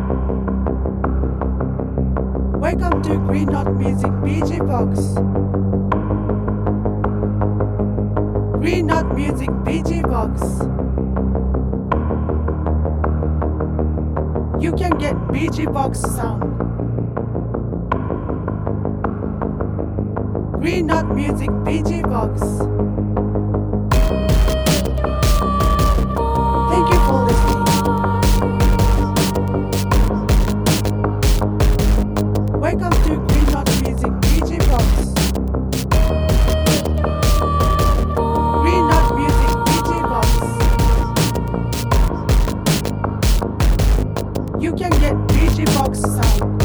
Welcome to Green Knot Music BG Box. Green Knot Music BG Box. You can get BG Box sound. Green Knot Music BG Box. Thank you for listening. Welcome to Green Knot Music BG Box. Green Knot Music BG Box. You can get BG Box sound.